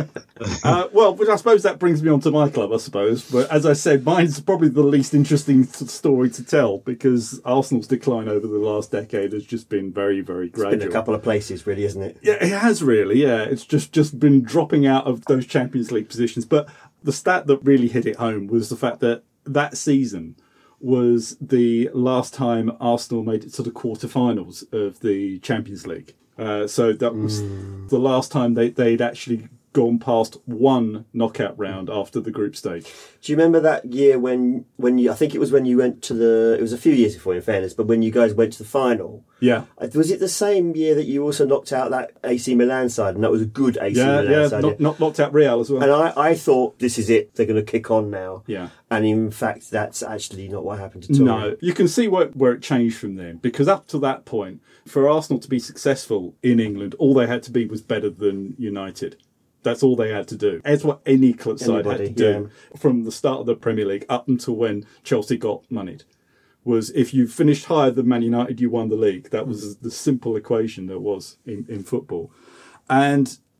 uh, well, which I suppose that brings me on to my club, I suppose. But as I said, mine's probably the least interesting story to tell because Arsenal's decline over the last decade has just been very, very gradual. It's been a couple of places, really, isn't it? Yeah, it has really, yeah. It's just, just been dropping out of those Champions League positions. But the stat that really hit it home was the fact that that season was the last time Arsenal made it to the quarterfinals of the Champions League. Uh, so that was mm. the last time they, they'd actually gone past one knockout round after the group stage. Do you remember that year when, when you, I think it was when you went to the, it was a few years before in fairness, but when you guys went to the final? Yeah. Was it the same year that you also knocked out that A C Milan side? And that was a good A C yeah, Milan yeah, side. Yeah, not, knocked out Real as well. And I, I thought, this is it, they're going to kick on now. Yeah. And in fact, that's actually not what happened at all. No, you can see where, where it changed from then, because up to that point, for Arsenal to be successful in England, all they had to be was better than United. That's all they had to do. That's what any club side Anybody, had to do yeah. from the start of the Premier League up until when Chelsea got moneyed. Was if you finished higher than Man United, you won the league. That was the simple equation there was in, in football. And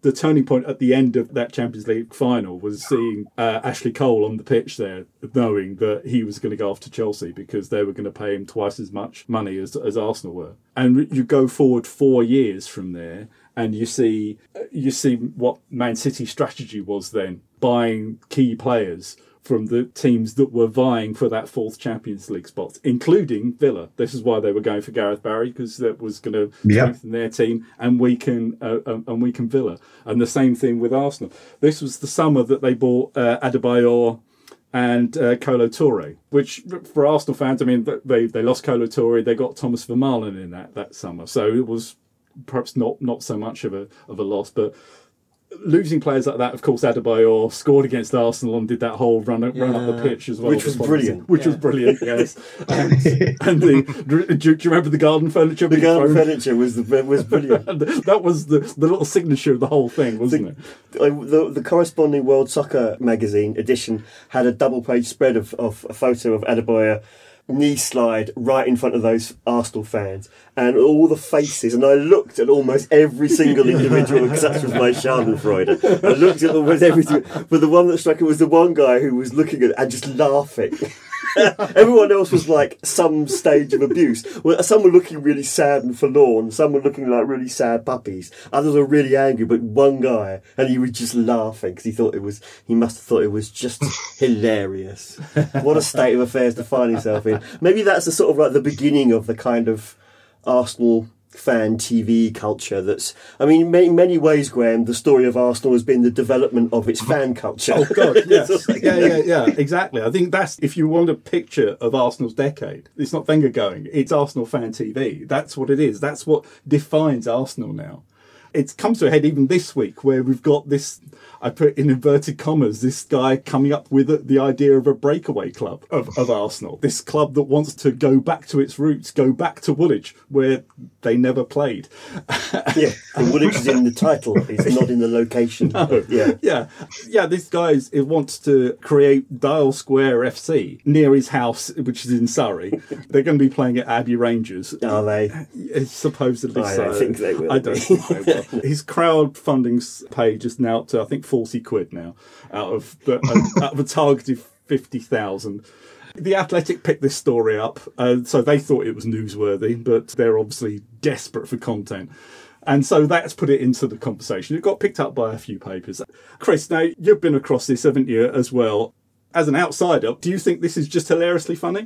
the turning point at the end of that Champions League final was seeing uh, Ashley Cole on the pitch there, knowing that he was going to go off to Chelsea because they were going to pay him twice as much money as, as Arsenal were. And you go forward four years from there, and you see you see what Man City's strategy was then, buying key players from the teams that were vying for that fourth Champions League spot, including Villa. This is why they were going for Gareth Barry, because that was going to Yeah. strengthen their team and weaken uh, um, and weaken Villa. And the same thing with Arsenal. This was the summer that they bought uh, Adebayor and uh, Kolo Touré, which for Arsenal fans, I mean, they they lost Kolo Touré, they got Thomas Vermaelen in that that summer, so it was perhaps not not so much of a of a loss, but. Losing players like that, of course, Adebayor scored against Arsenal and did that whole run up, run up the Yeah. pitch as well. Which was brilliant. Which Yeah. was brilliant, yes. And, and the, do, do you remember the garden furniture? The being garden thrown? furniture was the, was brilliant. That was the, the little signature of the whole thing, wasn't it? I- the, the corresponding World Soccer magazine edition had a double-page spread of, of a photo of Adebayor knee slide right in front of those Arsenal fans, and all the faces. And I looked at almost every single individual, because that was my Schadenfreude. I looked at almost everything, but the one that struck me was the one guy who was looking at it and just laughing. Everyone else was like some stage of abuse. Well, some were looking really sad and forlorn. Some were looking like really sad puppies. Others were really angry. But one guy, and he was just laughing because he thought it was. He must have thought it was just hilarious. What a state of affairs to find himself in. Maybe that's the sort of like the beginning of the kind of Arsenal fan T V culture that's, I mean, in many, many ways, Graham, the story of Arsenal has been the development of its fan culture. Oh God, yes, yeah, yeah, yeah, exactly. I think that's, if you want a picture of Arsenal's decade, it's not Wenger going, it's Arsenal fan T V. That's what it is. That's what defines Arsenal now. It comes to a head even this week, where we've got this, I put in inverted commas, this guy coming up with the idea of a breakaway club of, of Arsenal. This club that wants to go back to its roots, go back to Woolwich, where they never played. Yeah, and Woolwich is in the title, it's not in the location. No. Yeah. yeah, yeah. This guy wants to create Dial Square F C near his house, which is in Surrey. They're going to be playing at Abbey Rangers. Are they? It's supposedly I so. don't think they will I don't be. think they will. His crowdfunding page is now up to, I think, forty quid now out of the, uh, out of a targeted fifty thousand. The Athletic picked this story up, uh, so they thought it was newsworthy, but they're obviously desperate for content. And so that's put it into the conversation. It got picked up by a few papers. Chris, now you've been across this, haven't you, as well? As an outsider, do you think this is just hilariously funny?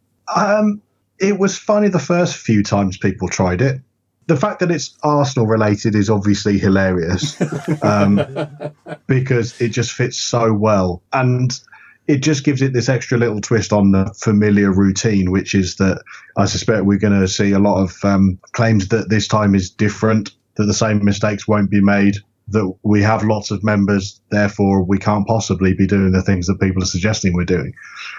Um, it was funny the first few times people tried it. The fact that it's Arsenal related is obviously hilarious um, because it just fits so well. And it just gives it this extra little twist on the familiar routine, which is that I suspect we're going to see a lot of um, claims that this time is different, that the same mistakes won't be made, that we have lots of members, therefore we can't possibly be doing the things that people are suggesting we're doing.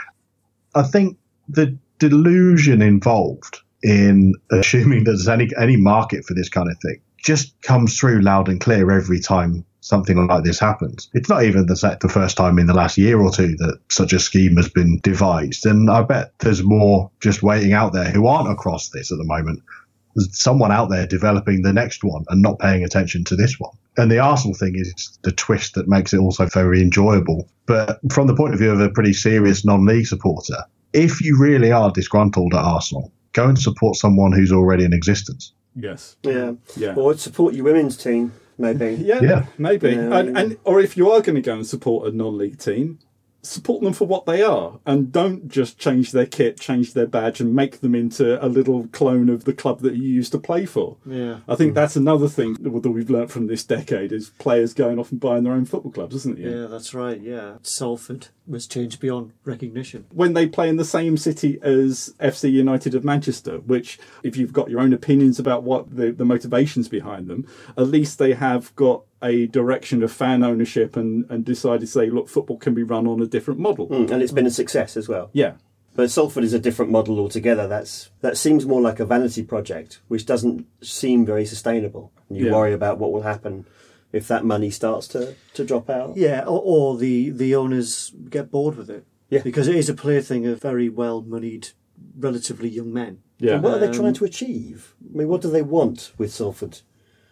I think the delusion involved in assuming that there's any any market for this kind of thing just comes through loud and clear every time something like this happens. It's not even the, the first time in the last year or two that such a scheme has been devised, and I bet there's more just waiting out there who aren't across this at the moment. There's someone out there developing the next one and not paying attention to this one. And the Arsenal thing is the twist that makes it also very enjoyable. But from the point of view of a pretty serious non-league supporter, if you really are disgruntled at Arsenal, go and support someone who's already in existence. Yes. Yeah. Yeah. Or support your women's team, maybe. Yeah, Yeah. maybe. Yeah. And, and or if you are going to go and support a non-league team, support them for what they are, and don't just change their kit, change their badge, and make them into a little clone of the club that you used to play for. Yeah. I think that's another thing that we've learnt from this decade is players going off and buying their own football clubs, isn't it? Yeah, that's right, yeah. Salford was changed beyond recognition. When they play in the same city as F C United of Manchester, which if you've got your own opinions about what the, the motivations behind them, at least they have got a direction of fan ownership and, and decided to say, look, football can be run on a different model. Mm, and it's been a success as well. Yeah. But Salford is a different model altogether. That's That seems more like a vanity project, which doesn't seem very sustainable. And you Yeah. worry about what will happen if that money starts to, to drop out. Yeah, or, or the, the owners get bored with it. Yeah. Because it is a plaything of very well-moneyed, relatively young men. Yeah. And what are they Um, trying to achieve? I mean, what do they want with Salford?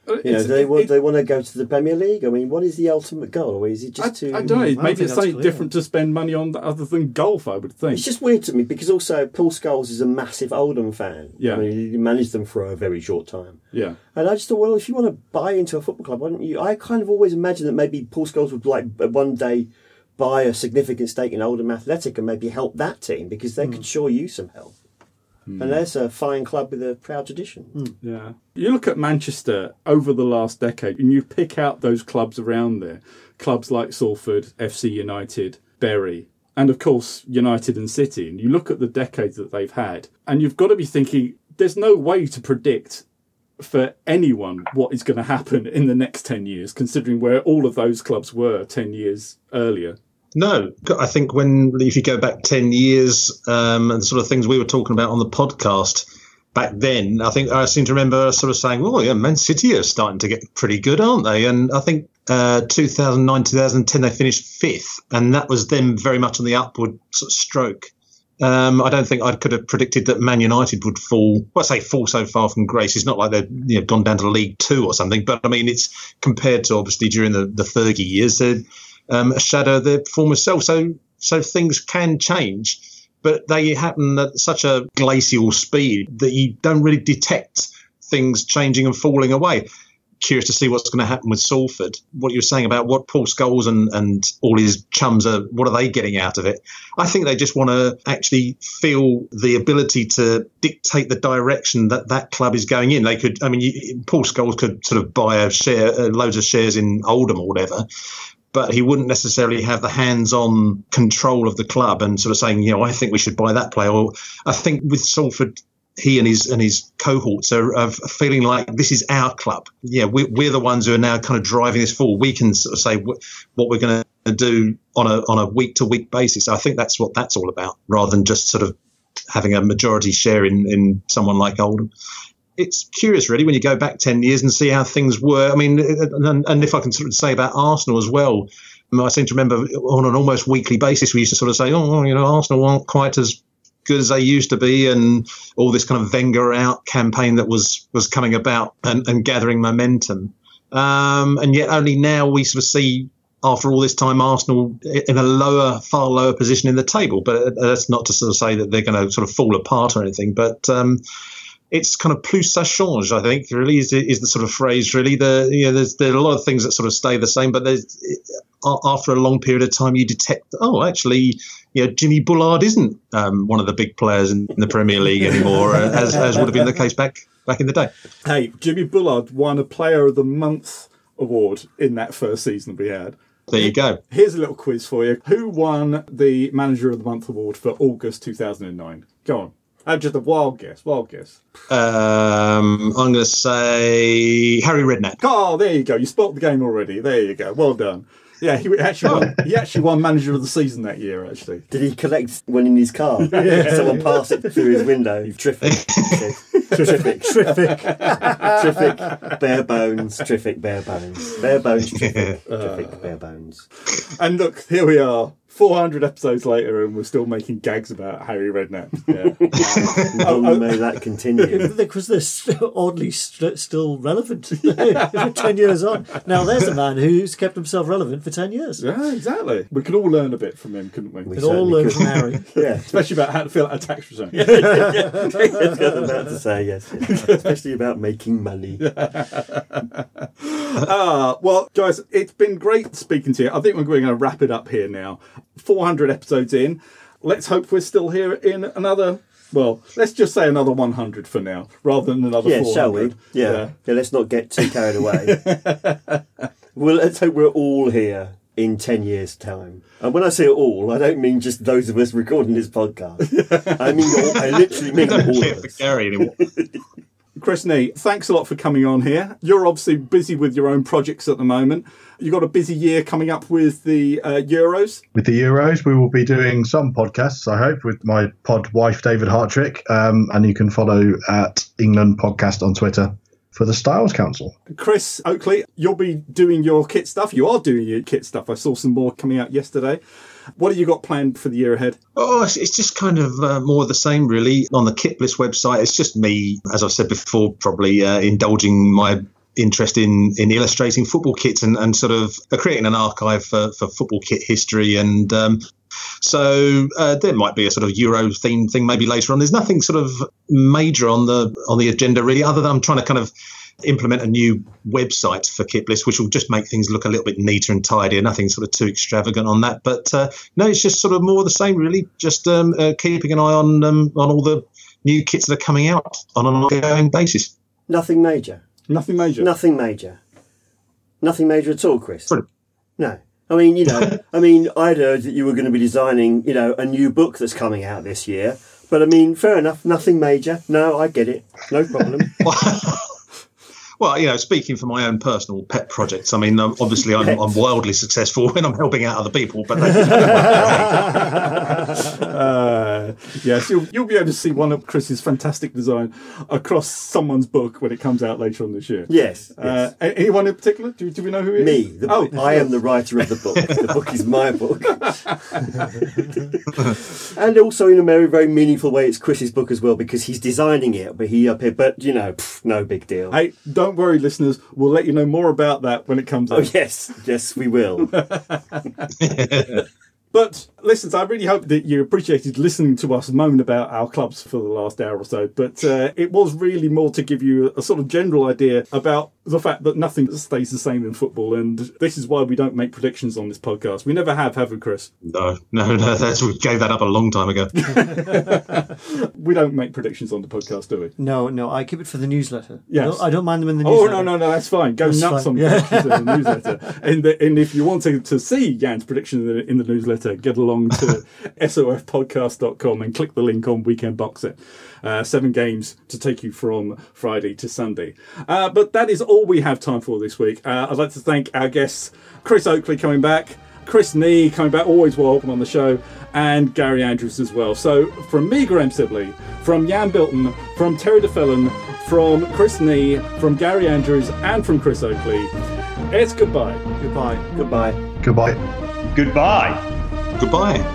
You know, do they want, it, they want to go to the Premier League? I mean, what is the ultimate goal? Or is it just I, to... I don't know. I Maybe think it's something clear. different to spend money on other than golf, I would think. It's just weird to me because also Paul Scholes is a massive Oldham fan. Yeah. I mean, he managed them for a very short time. Yeah. And I just thought, well, if you want to buy into a football club, why don't you... I kind of always imagined that maybe Paul Scholes would like one day buy a significant stake in Oldham Athletic and maybe help that team because they mm. could sure use some help. Mm. And there's a fine club with a proud tradition. Mm. Yeah. You look at Manchester over the last decade and you pick out those clubs around there. Clubs like Salford, F C United, Bury, and of course United and City. And you look at the decades that they've had and you've got to be thinking there's no way to predict for anyone what is going to happen in the next ten years, considering where all of those clubs were ten years earlier. No, I think when if you go back ten years um, and the sort of things we were talking about on the podcast back then, I think I seem to remember sort of saying, well, yeah, Man City are starting to get pretty good, aren't they? And I think uh, two thousand nine, two thousand ten, they finished fifth, and that was them very much on the upward sort of stroke. Um, I don't think I could have predicted that Man United would fall. Well, I say fall so far from grace. It's not like they've you know, gone down to League Two or something, but I mean, it's compared to obviously during the, the Fergie years, they're um, a shadow of their former self. So, so things can change, but they happen at such a glacial speed that you don't really detect things changing and falling away. Curious to see what's going to happen with Salford. What you were saying about what Paul Scholes and, and all his chums are, what are they getting out of it? I think they just want to actually feel the ability to dictate the direction that that club is going in. They could, I mean, you, Paul Scholes could sort of buy a share, uh, loads of shares in Oldham or whatever, but he wouldn't necessarily have the hands-on control of the club and sort of saying, you know, I think we should buy that player. Or I think with Salford, he and his and his cohorts are, are feeling like this is our club. Yeah, we, we're the ones who are now kind of driving this forward. We can sort of say what, what we're going to do on a on a week to week basis. I think that's what that's all about, rather than just sort of having a majority share in, in someone like Oldham. It's curious, really, when you go back ten years and see how things were. I mean, and, and if I can sort of say about Arsenal as well. I seem to remember on an almost weekly basis we used to sort of say, oh, you know, Arsenal aren't quite as good as they used to be, and all this kind of Wenger out campaign that was was coming about and, and gathering momentum. Um, and yet only now we sort of see, after all this time, Arsenal in a lower, far lower position in the table. But that's not to sort of say that they're going to sort of fall apart or anything. But um, it's kind of plus ça change, I think, really, is, is the sort of phrase, really. The, you know, there's, there are a lot of things that sort of stay the same, but there's, after a long period of time, you detect, oh, actually, you know, Jimmy Bullard isn't um, one of the big players in, in the Premier League anymore, uh, as, as would have been the case back back in the day. Hey, Jimmy Bullard won a Player of the Month award in that first season we had. There you go. Here's a little quiz for you. Who won the Manager of the Month award for August two thousand nine? Go on. Oh, just a wild guess. Wild guess. Um, I'm going to say Harry Redknapp. Oh, there you go. You spot the game already. There you go. Well done. Yeah, he actually won, he actually won Manager of the Season that year, actually. Did he collect one in his car? Yeah. Someone passed it through his window. Terrific. Terrific. Terrific. Terrific. Bare bones. Terrific. Bare bones. Bare bones. Terrific. Terrific. Bare bones. And look, here we are. four hundred episodes later, and we're still making gags about Harry Redknapp. Yeah. Long oh, oh. may that continue. Because they're still, oddly st- still relevant ten years on. Now, there's a man who's kept himself relevant for ten years. Yeah, exactly. We could all learn a bit from him, couldn't we? We could all learn could. from Harry. Yeah. Especially about how to fill out a tax return. Yeah, yeah, yeah. That's what I was about to say, yes. yes. Especially about making money. Ah, well, guys, it's been great speaking to you. I think we're going to wrap it up here now. four hundred episodes in. Let's hope we're still here in another, well, let's just say another one hundred for now, rather than another yeah, four hundred. Shall we? Yeah. yeah. Yeah, let's not get too carried away. Well, let's hope we're all here in ten years' time. And when I say all, I don't mean just those of us recording this podcast. I mean, all, I literally mean all of us. Gary anymore. Chris Nee, thanks a lot for coming on here. You're obviously busy with your own projects at the moment. You've got a busy year coming up with the uh, Euros. With the Euros, we will be doing some podcasts, I hope, with my pod wife, David Hartrick. Um, and you can follow at England Podcast on Twitter for the Styles Council. Chris Oakley, you'll be doing your kit stuff. You are doing your kit stuff. I saw some more coming out yesterday. What have you got planned for the year ahead? Oh, it's, it's just kind of uh, more of the same, really. On the Kitbliss website, it's just me, as I've said before, probably uh, indulging my interest in, in illustrating football kits and, and sort of creating an archive for, for football kit history. And um, so uh, there might be a sort of Euro themed thing maybe later on. There's nothing sort of major on the on the agenda really, other than I'm trying to kind of implement a new website for Kitbliss, which will just make things look a little bit neater and tidier. Nothing sort of too extravagant on that. But uh, no, it's just sort of more of the same really, just um, uh, keeping an eye on um, on all the new kits that are coming out on an ongoing basis. Nothing major. Nothing major. Nothing major. Nothing major at all, Chris. Brilliant. No. I mean, you know, I mean, I'd heard that you were going to be designing, you know, a new book that's coming out this year. But I mean, fair enough. Nothing major. No, I get it. No problem. Well, you know, speaking for my own personal pet projects, I mean, um, obviously I'm, I'm wildly successful when I'm helping out other people, but that's uh, yes, you'll, you'll be able to see one of Chris's fantastic design across someone's book when it comes out later on this year. Yes. Uh, yes. Anyone in particular? Do, do we know who it is? Me. The, oh, I am the writer of the book. The book is my book. And also, in a very, very meaningful way, it's Chris's book as well because he's designing it. But he up here, but you know, pff, no big deal. Hey, don't worry, listeners. We'll let you know more about that when it comes out. Oh yes, yes, we will. But listeners, I really hope that you appreciated listening to us moan about our clubs for the last hour or so. But uh, it was really more to give you a sort of general idea about the fact that nothing stays the same in football. And this is why we don't make predictions on this podcast. We never have, have we, Chris? No, no, no. That's, we gave that up a long time ago. We don't make predictions on the podcast, do we? No, no, I keep it for the newsletter. Yes. I don't, I don't mind them in the Oh, newsletter. no, no, no, that's fine. Go That's nuts fine. on Yeah. predictions in the newsletter. And, the, and if you want to, to see Jan's prediction in the, in the newsletter, get along to S O F podcast dot com and click the link on Weekend Box Set. Uh, seven games to take you from Friday to Sunday. Uh, but that is all we have time for this week. Uh, I'd like to thank our guests, Chris Oakley coming back, Chris Nee coming back, always welcome on the show, and Gary Andrews as well. So from me, Graham Sibley, from Jan Bilton, from Terry DeFellon, from Chris Nee, from Gary Andrews, and from Chris Oakley, it's goodbye. Goodbye. Goodbye. Goodbye. Goodbye. Goodbye.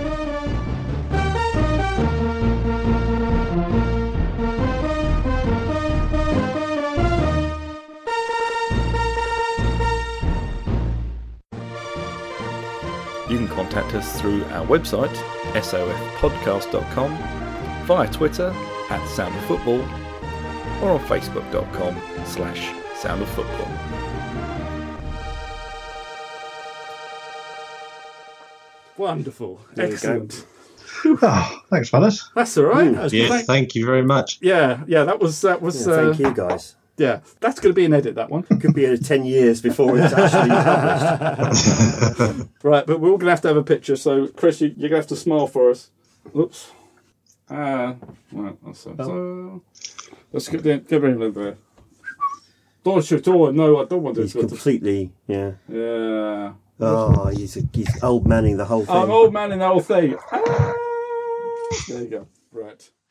You can contact us through our website, S O F podcast dot com, via Twitter at Sound of Football, or on facebook dot com slash Sound of Football. Wonderful. There you Excellent. Oh, thanks, fellas. That's all right. Mm. That was Yeah, good. thank you very much. yeah, yeah, that was, that was, Yeah, uh, thank you, guys. yeah, that's going to be an edit, that one. Could be uh, ten years before it's actually published. Right, but we're all going to have to have a picture. So, Chris, you, you're going to have to smile for us. Oops. Ah, right, that's so. so let's get there. Get rid of there. Don't shoot. Oh, no, I don't want He's this. completely, yeah. Yeah. Oh, he's, a, he's old manning the whole thing. I'm old man in the whole thing. Ah, there you go. Right.